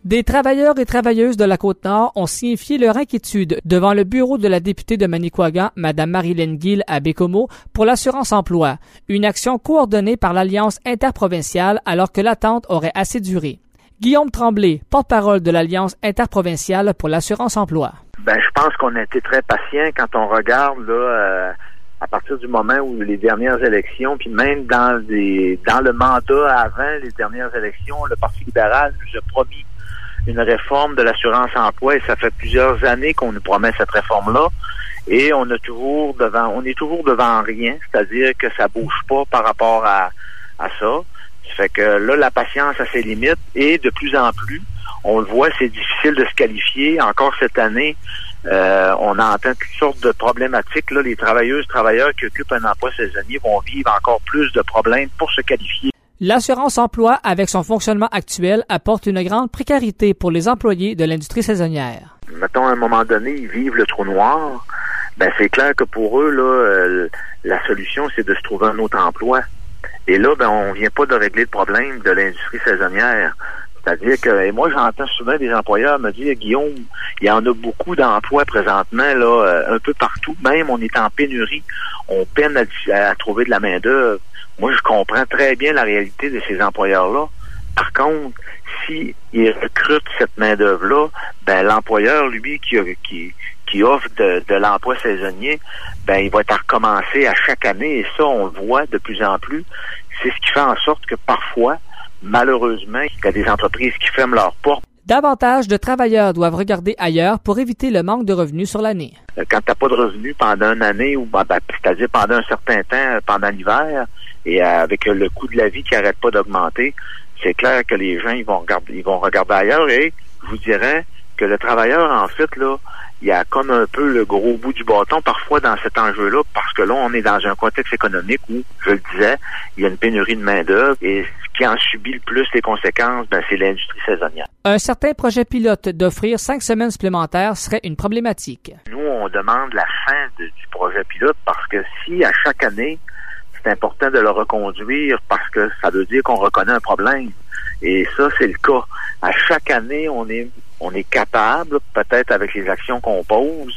Des travailleurs et travailleuses de la Côte-Nord ont signifié leur inquiétude devant le bureau de la députée de Manicouagan, Mme Marilyn Gill à Bécomo, pour l'assurance-emploi, une action coordonnée par l'Alliance interprovinciale alors que l'attente aurait assez duré. Guillaume Tremblay, porte-parole de l'Alliance interprovinciale pour l'assurance-emploi. Je pense qu'on a été très patient quand on regarde là, à partir du moment où les dernières élections, puis même dans le mandat avant les dernières élections, le Parti libéral nous a promis une réforme de l'assurance-emploi et ça fait plusieurs années qu'on nous promet cette réforme-là et on est toujours devant rien, c'est-à-dire que ça bouge pas par rapport à ça. Ça fait que là, la patience a ses limites et de plus en plus, on le voit, c'est difficile de se qualifier. Encore cette année, on entend toutes sortes de problématiques. Là, les travailleurs qui occupent un emploi saisonnier vont vivre encore plus de problèmes pour se qualifier. L'assurance-emploi, avec son fonctionnement actuel, apporte une grande précarité pour les employés de l'industrie saisonnière. Mettons, à un moment donné, ils vivent le trou noir. C'est clair que pour eux, là, la solution, c'est de se trouver un autre emploi. Et là, on vient pas de régler le problème de l'industrie saisonnière. C'est-à-dire que, et moi, j'entends souvent des employeurs me dire, Guillaume, il y en a beaucoup d'emplois présentement, là, un peu partout. Même, on est en pénurie. On peine à trouver de la main-d'œuvre. Moi, je comprends très bien la réalité de ces employeurs-là. Par contre, s'ils recrutent cette main-d'œuvre-là, l'employeur, lui, qui offre de l'emploi saisonnier, il va être à recommencer à chaque année. Et ça, on le voit de plus en plus. C'est ce qui fait en sorte que parfois, malheureusement, il y a des entreprises qui ferment leurs portes. Davantage de travailleurs doivent regarder ailleurs pour éviter le manque de revenus sur l'année. Quand tu n'as pas de revenus pendant une année, ou c'est-à-dire pendant un certain temps, pendant l'hiver, et avec le coût de la vie qui n'arrête pas d'augmenter, c'est clair que les gens ils vont regarder ailleurs. Et je vous dirais que le travailleur, en fait, là, il y a comme un peu le gros bout du bâton parfois dans cet enjeu-là, parce que là, on est dans un contexte économique où, je le disais, il y a une pénurie de main-d'œuvre et ce qui en subit le plus les conséquences, c'est l'industrie saisonnière. Un certain projet pilote d'offrir 5 semaines supplémentaires serait une problématique. Nous, on demande la fin du projet pilote parce que si à chaque année, c'est important de le reconduire parce que ça veut dire qu'on reconnaît un problème. Et ça, c'est le cas. À chaque année, on est capable, peut-être avec les actions qu'on pose,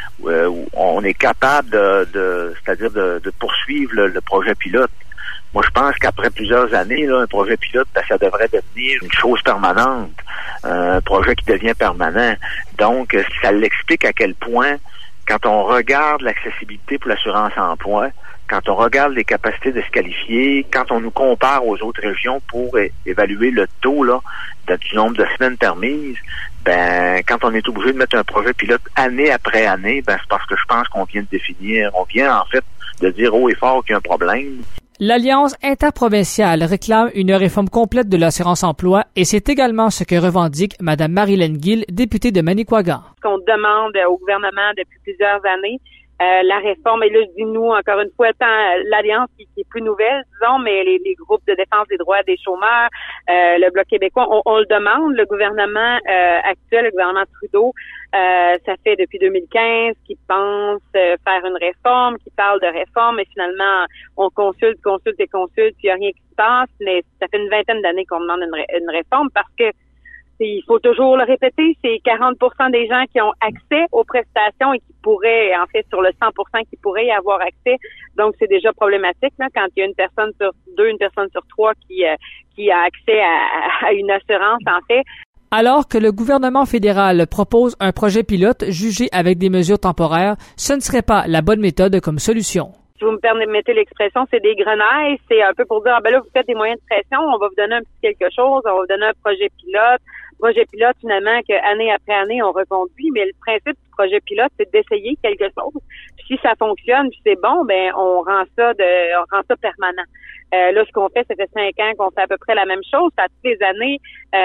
on est capable c'est-à-dire de poursuivre le projet pilote. Moi, je pense qu'après plusieurs années, là, un projet pilote, ça devrait devenir une chose permanente, un projet qui devient permanent. Donc, ça l'explique à quel point, quand on regarde l'accessibilité pour l'assurance-emploi, quand on regarde les capacités de se qualifier, quand on nous compare aux autres régions pour évaluer le taux là du nombre de semaines permises, quand on est obligé de mettre un projet pilote année après année, c'est parce que je pense qu'on vient de définir, on vient en fait de dire haut et fort qu'il y a un problème. L'Alliance interprovinciale réclame une réforme complète de l'assurance-emploi et c'est également ce que revendique Mme Marilyn Gill, députée de Manicouagan. Ce qu'on demande au gouvernement depuis plusieurs années, la réforme, et là je dis nous, encore une fois, tant l'Alliance qui est plus nouvelle, disons, mais les groupes de défense des droits des chômeurs, le Bloc québécois, on le demande, le gouvernement actuel, le gouvernement Trudeau, ça fait depuis 2015 qu'ils pensent faire une réforme, qu'ils parlent de réforme, mais finalement, on consulte, puis il n'y a rien qui se passe, mais ça fait une vingtaine d'années qu'on demande une réforme parce que il faut toujours le répéter, c'est 40% des gens qui ont accès aux prestations et qui pourraient, en fait, sur le 100% qui pourraient y avoir accès. Donc, c'est déjà problématique, là, quand il y a une personne sur 2, une personne sur 3 qui a accès à une assurance, en fait. Alors que le gouvernement fédéral propose un projet pilote jugé avec des mesures temporaires, ce ne serait pas la bonne méthode comme solution. Si vous me permettez l'expression, c'est des grenailles. C'est un peu pour dire, là, vous faites des moyens de pression, on va vous donner un petit quelque chose, on va vous donner un projet pilote. Projet pilote, finalement, que année après année, on reconduit. Mais le principe du projet pilote, c'est d'essayer quelque chose. Puis si ça fonctionne, puis c'est bon, on rend ça permanent. Là, ce qu'on fait, ça fait 5 ans qu'on fait à peu près la même chose. À toutes les années,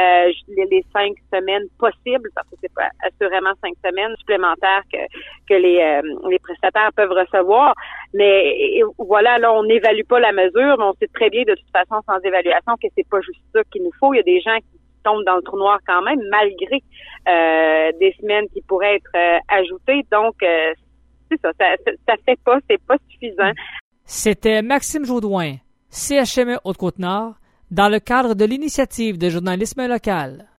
les 5 semaines possibles, parce que c'est pas assurément 5 semaines supplémentaires que les prestataires peuvent recevoir. Mais voilà, là, on n'évalue pas la mesure, mais on sait très bien de toute façon, sans évaluation, que c'est pas juste ça qu'il nous faut. Il y a des gens qui tombent dans le trou noir quand même, malgré des semaines qui pourraient être ajoutées. Donc, c'est ça fait pas, c'est pas suffisant. C'était Maxime Jodoin, CHME Haute-Côte-Nord, dans le cadre de l'initiative de journalisme local.